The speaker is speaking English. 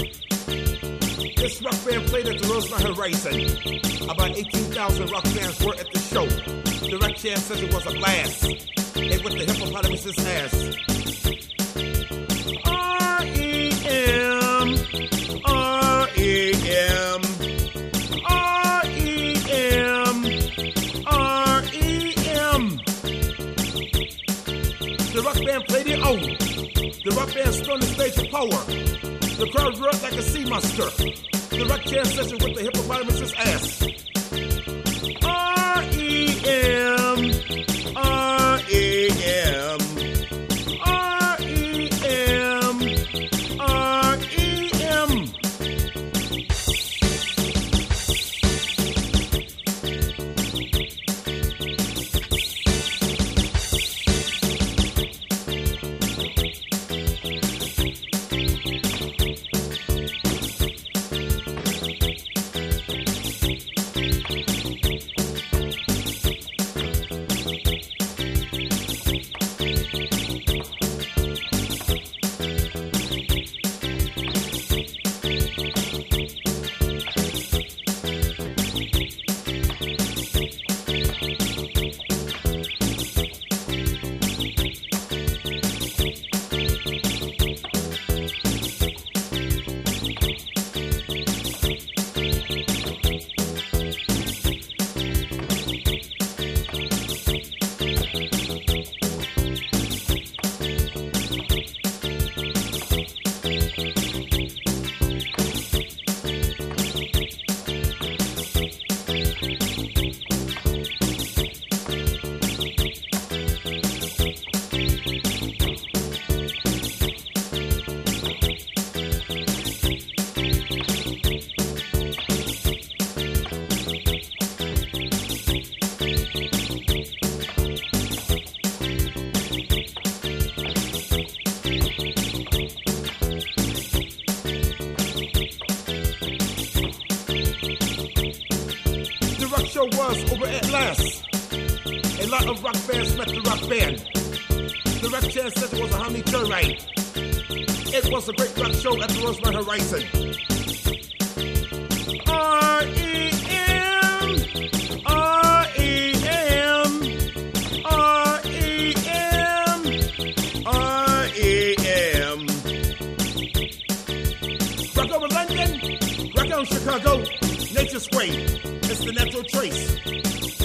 This rock band played at the Rosemont Horizon. About 18,000 rock fans were at the show. The Direct Chance says it was a blast. It with the hippopotamus's ass. R-E-M, R-E-M, R-E-M, R-E-M. The rock band played it on. The rock band stood on the stage with power. The crowd roared like a sea monster. The rock jam session with the hippopotamus's ass. R-E-M, R-E-M, R-E-M, R-E-M. Was over at last. A lot of rock fans met the rock band. The rock chance said it was a honey joyride. It was a great rock show at the Rosemont Horizon. R-E-M, R-E-M, R-E-M, R-E-M. Rock over London, rock on Chicago, Nature Square. It's the natural trace.